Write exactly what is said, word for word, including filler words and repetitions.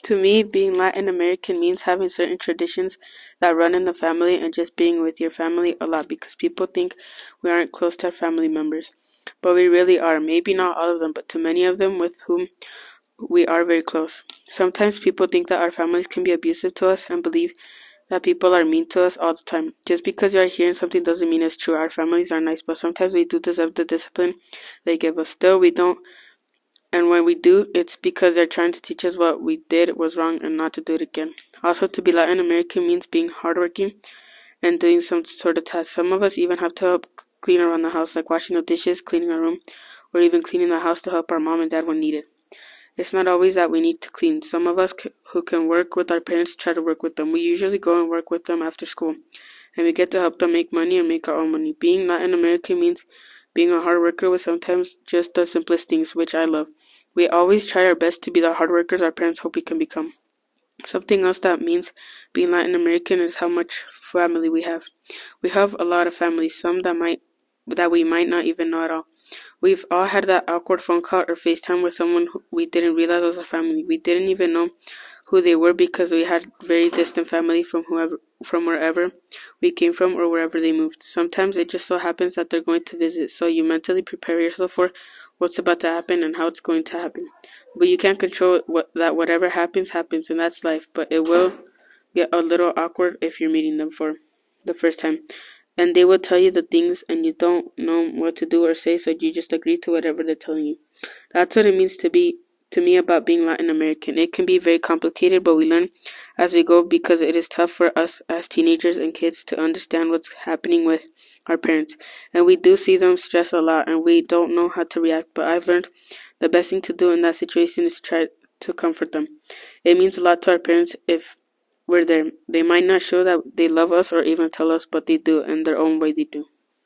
To me, being Latin American means having certain traditions that run in the family and just being with your family a lot because people think we aren't close to our family members. But we really are. Maybe not all of them, but to many of them with whom we are very close. Sometimes people think that our families can be abusive to us and believe that people are mean to us all the time. Just because you are hearing something doesn't mean it's true. Our families are nice, but sometimes we do deserve the discipline they give us. Still, we don't. And when we do, it's because they're trying to teach us what we did was wrong and not to do it again. Also, to be Latin American means being hardworking and doing some sort of task. Some of us even have to help clean around the house, like washing the dishes, cleaning our room, or even cleaning the house to help our mom and dad when needed. It's not always that we need to clean. Some of us c- who can work with our parents try to work with them. We usually go and work with them after school, and we get to help them make money and make our own money. Being Latin American means being a hard worker with sometimes just the simplest things, which I love. We always try our best to be the hard workers our parents hope we can become. Something else that means being Latin American is how much family we have. We have a lot of families, some that might that we might not even know at all. We've all had that awkward phone call or FaceTime with someone who we didn't realize was a family. We didn't even know who they were because we had very distant family from whoever from wherever we came from or wherever they moved. Sometimes it just so happens that they're going to visit, so you mentally prepare yourself for what's about to happen and how it's going to happen. But you can't control what that whatever happens happens, and that's life. But it will get a little awkward if you're meeting them for the first time. And they will tell you the things and you don't know what to do or say, so you just agree to whatever they're telling you. That's what it means to be to me about being Latin American. It can be very complicated, but we learn as we go because it is tough for us as teenagers and kids to understand what's happening with our parents. And we do see them stress a lot and we don't know how to react, but I've learned the best thing to do in that situation is try to comfort them. It means a lot to our parents if we're there. They might not show that they love us or even tell us, but they do in their own way they do.